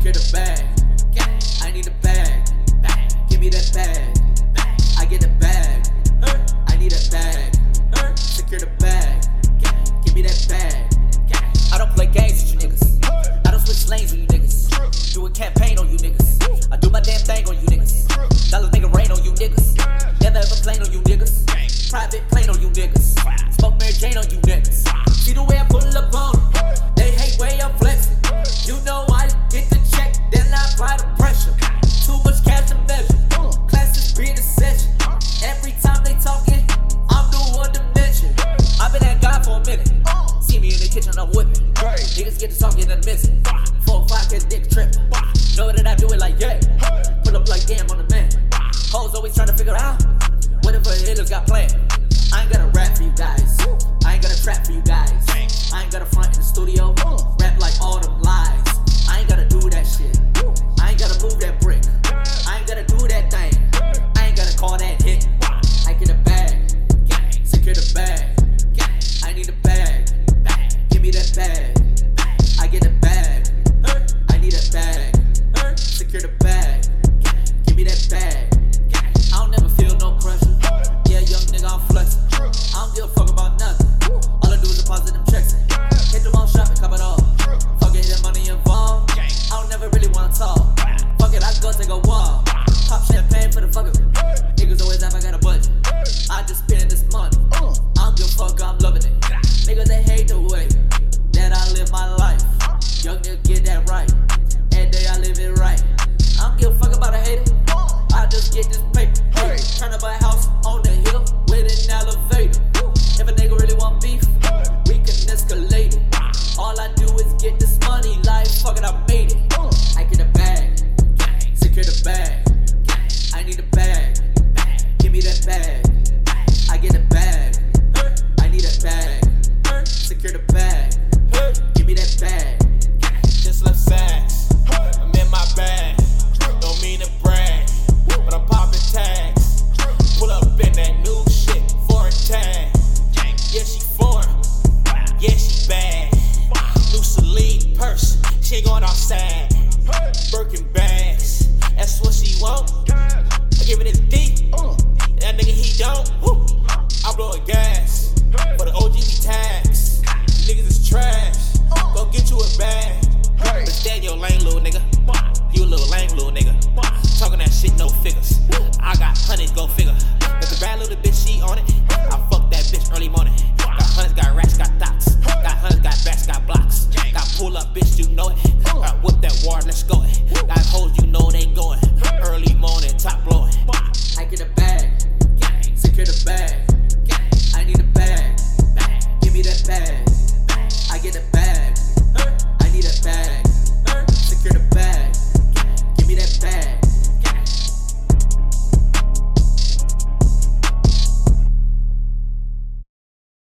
Secure the bag. I need a bag. Give me that bag. I get a bag. I need a bag. Secure the bag. Give me that bag. I don't play games with you niggas. I don't switch lanes with you niggas. Do a campaign on you niggas. I do my damn thing on you niggas. Dollars make it rain on you niggas. Never ever plane on you niggas. Private plane on you niggas. Smoke Mary Jane on you niggas. See the way I pull up on them. They hate way I'm flexing. You know I get the check, then I apply the pressure. Too much cash to measure. Classes being a session. Every time they talking, I'm the one to mention. I've been that guy for a minute. See me in the kitchen, I'm whipping. Niggas get to talking and missing. 4 or 5 get dick tripping. Know that I do it like yeah. Pull up like damn on the man. Hoes always trying to figure out whatever hitters got planned. I ain't gotta rap for you guys. I ain't gotta trap for you guys. I ain't gotta front in the studio. Rap like all them lies. I ain't gotta do that shit. I ain't gotta move that brick. I ain't gotta do that thing. I ain't gotta call that hit. I get a bag. Secure the bag. I need a bag. Give me that bag. I get a bag. I need a bag. Secure the bag. Give me that bag. I don't never feel no pressure. Yeah, young nigga, I'm flexing. I don't give a fuck about nothing. All I do is deposit them checks in. Hit them all shopping, cop it all. Fuck it, that money involved. I don't never really wanna talk. Fuck it, I go take a walk. Pop champagne for the fuck of it.